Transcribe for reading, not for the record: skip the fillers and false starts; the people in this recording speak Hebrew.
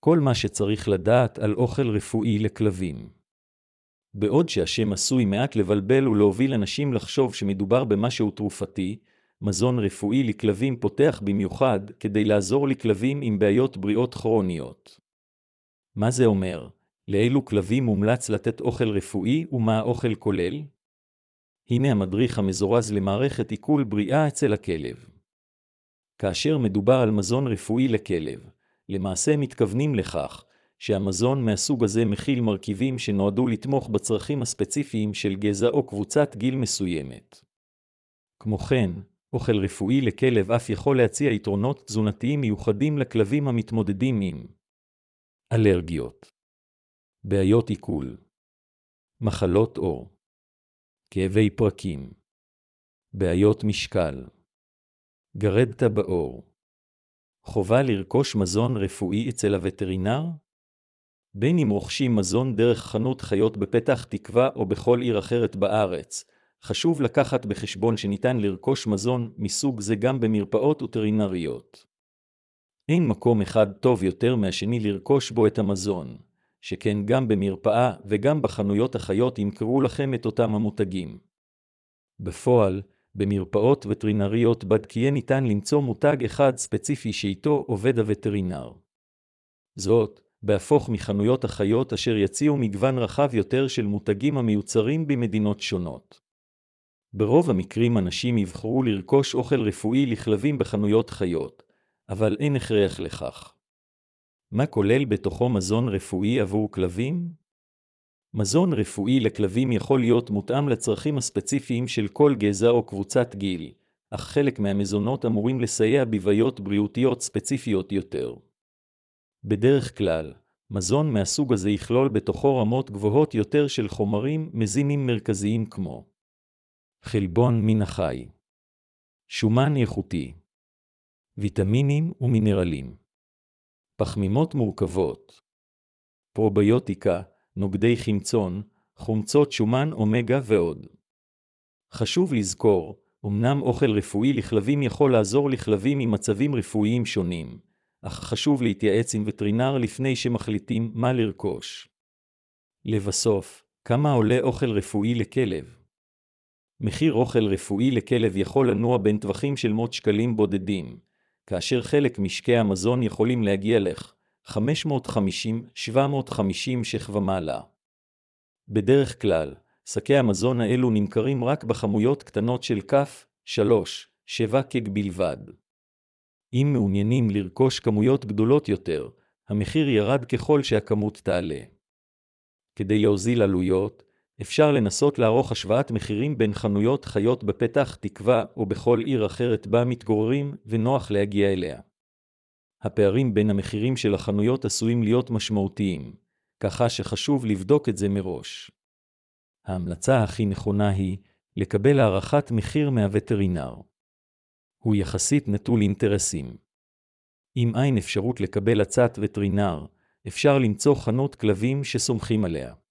כל מה שצריך לדעת על אוכל רפואי לכלבים. בעוד שהשם עשוי מעט לבלבל ולהוביל אנשים לחשוב שמדובר במשהו תרופתי, מזון רפואי לכלבים פותח במיוחד כדי לעזור לכלבים עם בעיות בריאות כרוניות. מה זה אומר? לאילו כלבים מומלץ לתת אוכל רפואי ומה האוכל כולל? הנה המדריך המזורז למערכת עיכול בריאה אצל הכלב. כאשר מדובר על מזון רפואי לכלב, למעשה מתכוונים לכך שהמזון מהסוג הזה מכיל מרכיבים שנועדו לתמוך בצרכים הספציפיים של גזע או קבוצת גיל מסוימת. כמו כן, אוכל רפואי לכלב אף יכול להציע יתרונות תזונתיים מיוחדים לכלבים המתמודדים עם אלרגיות, בעיות עיכול, מחלות עור, כאבי פרקים, בעיות משקל, גרד בעור. חובה לרכוש מזון רפואי אצל הווטרינר? בין אם רוכשים מזון דרך חנות חיות בפתח תקווה או בכל עיר אחרת בארץ, חשוב לקחת בחשבון שניתן לרכוש מזון מסוג זה גם במרפאות וטרינריות. אין מקום אחד טוב יותר מהשני לרכוש בו את המזון, שכן גם במרפאה וגם בחנויות החיות ימכרו לכם את אותם המותגים. בפועל, במרפאות וטרינריות בדקיה ניתן למצוא מותג אחד ספציפי שאיתו עובד הווטרינר. זאת, בהפוך מחנויות החיות אשר יציעו מגוון רחב יותר של מותגים המיוצרים במדינות שונות. ברוב המקרים אנשים יבחרו לרכוש אוכל רפואי לכלבים בחנויות חיות, אבל אין הכרח לכך. מה כולל בתוכו מזון רפואי עבור כלבים? מזון רפואי לכלבים יכול להיות מותאם לצרכים הספציפיים של כל גזע או קבוצת גיל, אך חלק מהמזונות אמורים לסייע בבעיות בריאותיות ספציפיות יותר. בדרך כלל, מזון מהסוג הזה יכלול בתוכו רמות גבוהות יותר של חומרים מזינים מרכזיים כמו חלבון מן החי, שומן איכותי, ויטמינים ומינרלים, פחמימות מורכבות, פרוביוטיקה, נוגדי חמצון, חומצות שומן אומגה ועוד. חשוב לזכור, אמנם אוכל רפואי לכלבים יכול לעזור לכלבים עם מצבים רפואיים שונים, אך חשוב להתייעץ עם וטרינר לפני שמחליטים מה לרכוש. לבסוף, כמה עולה אוכל רפואי לכלב? מחיר אוכל רפואי לכלב יכול לנוע בין טווחים של מאות שקלים בודדים, כאשר חלק משקי המזון יכולים להגיע לך 550-750 ש"ח ומעלה. בדרך כלל, שקי המזון האלו נמכרים רק בכמויות קטנות של כף 3-7 ק"ג בלבד. אם מעוניינים לרכוש כמויות גדולות יותר, המחיר ירד ככל שהכמות תעלה. כדי להוזיל עלויות, אפשר לנסות לערוך השוואת מחירים בין חנויות חיות בפתח תקווה או בכל עיר אחרת בה מתגוררים ונוח להגיע אליה. הפערים בין המחירים של החנויות עשויים להיות משמעותיים, ככה שחשוב לבדוק את זה מראש. ההמלצה הכי נכונה היא לקבל הערכת מחיר מהווטרינר. הוא יחסית נטול אינטרסים. אם אין אפשרות לקבל הצעת וטרינר, אפשר למצוא חנות כלבים שסומכים עליה.